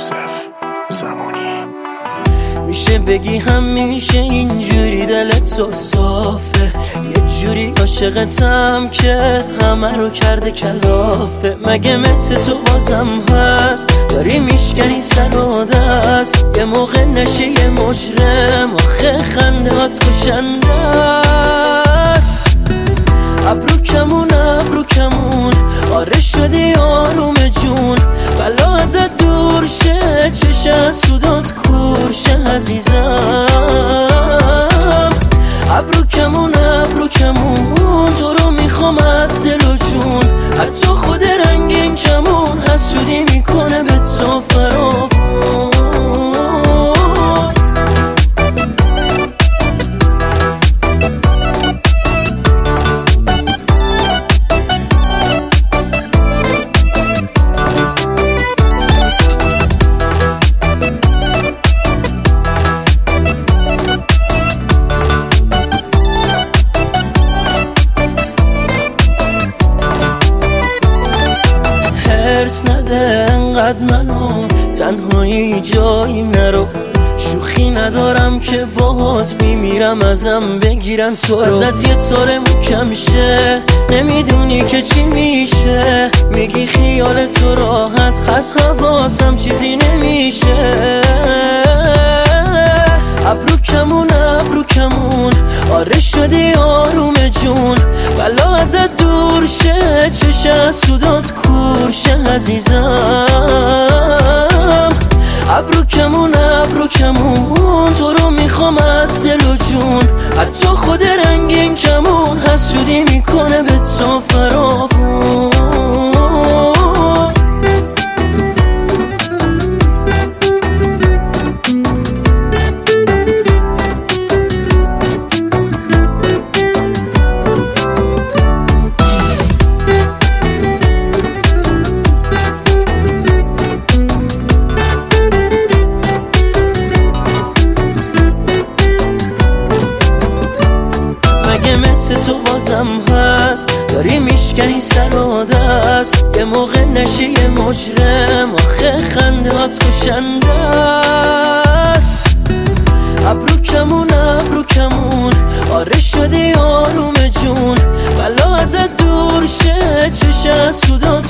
یوسف زمانی. میشه بگی همیشه اینجوری دلت تو صافه، یه جوری عاشقتم که همه رو کرده کلافه. مگه مثل تو بازم هست داری میشکنی سر و دست، یه موقع نشی یه مجرم آخه خندهات کشنده است. ابرو کمون آره شدی آروم جون، بلا ازت دور شه چشه سودات کورشه عزیزم. ابرو کمون تو رو میخوام از دل و جون، حتی خود رنگین کمون حسودی میکنه به تو فراوون. حرص نده انقدر منو تنهایی جایی نرو، شوخی ندارم که باهات بیمیرم ازم بگیرن تو رو. ازت یه طور محکم شه نمیدونی که چی میشه، میگی خیال تو راحت هست حواسم چیزی نمیشه. ابرو کمون آره شدی آروم جون، بلا ازت دور شه چشه سودات کورشه عزیزم. ابرو کمون تو رو میخوام از دل و جون، حتی خود رنگین کمون حسودی میکنه به تو فراوون. مگه مثل تو بازم هست داری میشکنی سر و دست، یه موقع نشی یه مجرم آخه خندهات کشنده است. ابرو کمون آره شدی آروم جون، بلا ازت دور شه چشه سودات